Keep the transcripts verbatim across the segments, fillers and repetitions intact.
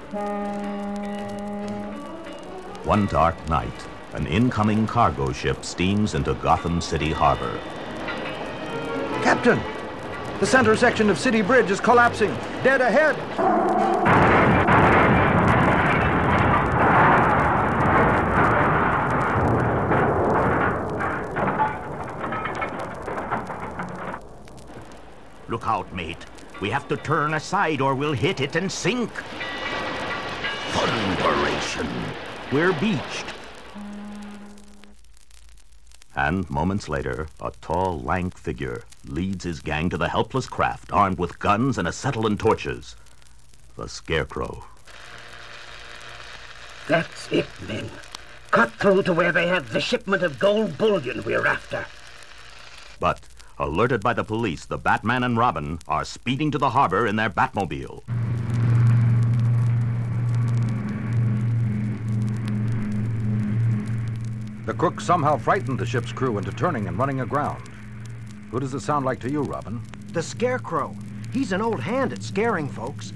One dark night, an incoming cargo ship steams into Gotham City Harbor. Captain, the center section of City Bridge is collapsing. Dead ahead. Look out, mate. We have to turn aside or we'll hit it and sink. Thunderation. We're beached. And moments later, a tall, lank figure leads his gang to the helpless craft, armed with guns and acetylene torches. The Scarecrow. That's it, men. Cut through to where they have the shipment of gold bullion we're after. But, alerted by the police, the Batman and Robin are speeding to the harbor in their Batmobile. The crook somehow frightened the ship's crew into turning and running aground. Who does it sound like to you, Robin? The Scarecrow. He's an old hand at scaring folks.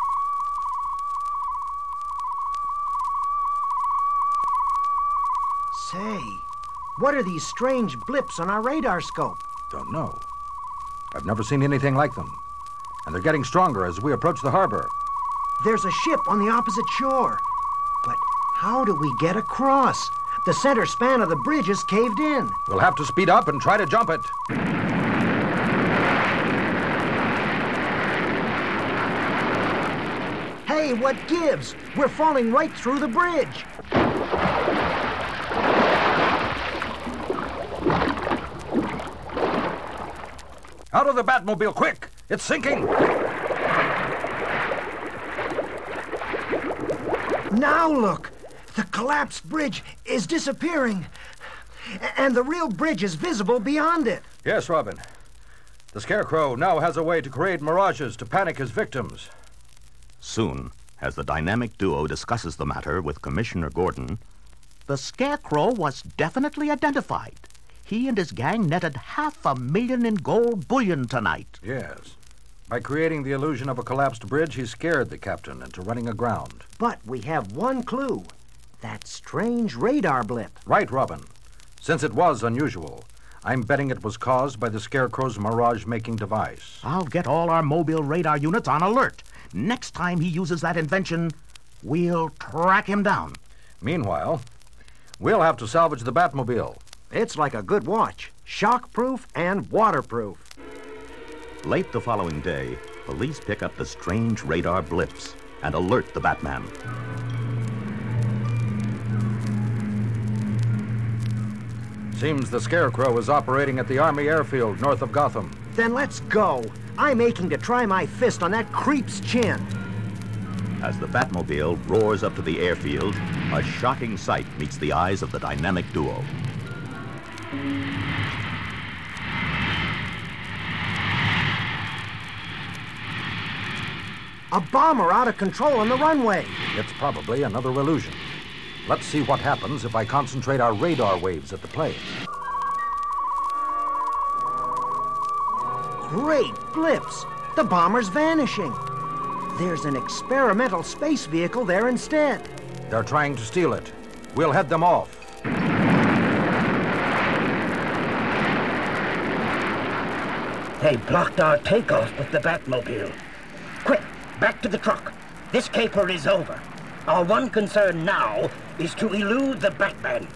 Say, what are these strange blips on our radar scope? Don't know. I've never seen anything like them. And they're getting stronger as we approach the harbor. There's a ship on the opposite shore. But how do we get across? The center span of the bridge is caved in. We'll have to speed up and try to jump it. Hey, what gives? We're falling right through the bridge. Out of the Batmobile, quick! It's sinking! Now look! The collapsed bridge is disappearing. And the real bridge is visible beyond it. Yes, Robin. The Scarecrow now has a way to create mirages to panic his victims. Soon, as the dynamic duo discusses the matter with Commissioner Gordon, the Scarecrow was definitely identified. He and his gang netted half a million in gold bullion tonight. Yes. By creating the illusion of a collapsed bridge, he scared the captain into running aground. But we have one clue. That strange radar blip. Right, Robin. Since it was unusual, I'm betting it was caused by the Scarecrow's mirage-making device. I'll get all our mobile radar units on alert. Next time he uses that invention, we'll track him down. Meanwhile, we'll have to salvage the Batmobile. It's like a good watch. Shockproof and waterproof. Late the following day, police pick up the strange radar blips and alert the Batman. Seems the Scarecrow is operating at the Army airfield north of Gotham. Then let's go. I'm aching to try my fist on that creep's chin. As the Batmobile roars up to the airfield, a shocking sight meets the eyes of the dynamic duo. A bomber out of control on the runway. It's probably another illusion. Let's see what happens if I concentrate our radar waves at the plane. Great blips! The bomber's vanishing. There's an experimental space vehicle there instead. They're trying to steal it. We'll head them off. They blocked our takeoff with the Batmobile. Quick, back to the truck. This caper is over. Our one concern now is to elude the Batman.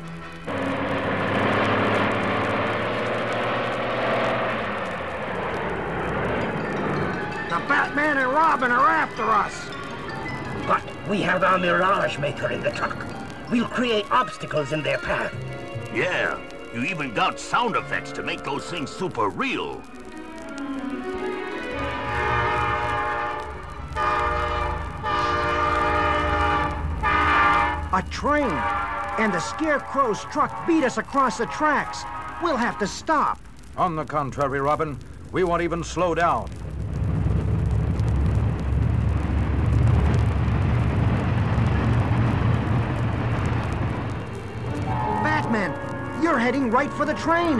The Batman and Robin are after us. But we have our Mirage Maker in the truck. We'll create obstacles in their path. Yeah, you even got sound effects to make those things super real. A train! And the Scarecrow's truck beat us across the tracks. We'll have to stop. On the contrary, Robin, we won't even slow down. Batman, you're heading right for the train.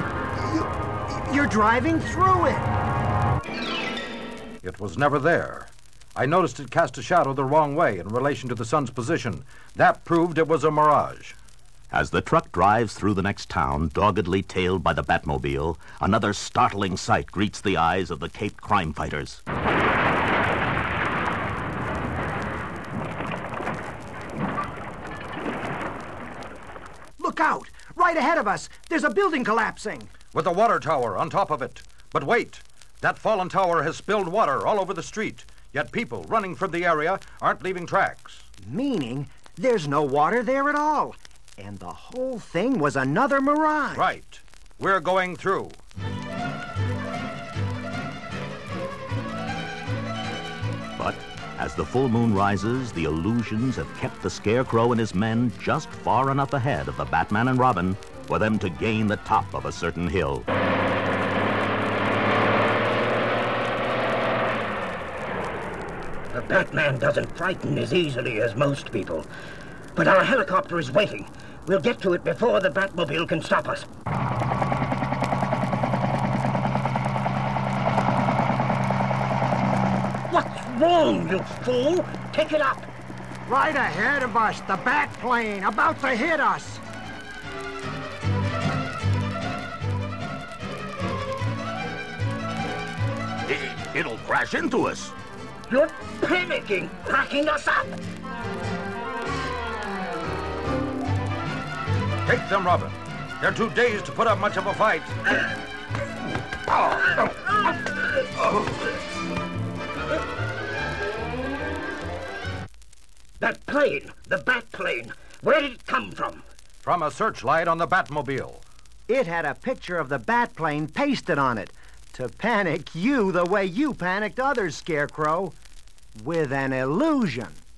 You, you're driving through it. It was never there. I noticed it cast a shadow the wrong way in relation to the sun's position. That proved it was a mirage. As the truck drives through the next town, doggedly tailed by the Batmobile, another startling sight greets the eyes of the caped crime fighters. Look out! Right ahead of us, there's a building collapsing. With a water tower on top of it. But wait, that fallen tower has spilled water all over the street, yet people running from the area aren't leaving tracks. Meaning there's no water there at all. And the whole thing was another mirage. Right. We're going through. But as the full moon rises, the illusions have kept the Scarecrow and his men just far enough ahead of the Batman and Robin for them to gain the top of a certain hill. The Batman doesn't frighten as easily as most people. But our helicopter is waiting. We'll get to it before the Batmobile can stop us. What's wrong, you fool? Take it up. Right ahead of us, the bat plane, about to hit us. It, it'll crash into us. You're panicking, cracking us up. Take them, Robin. They're too dazed to put up much of a fight. That plane, the bat plane, where did it come from? From a searchlight on the Batmobile. It had a picture of the bat plane pasted on it to panic you the way you panicked others, Scarecrow. With an illusion.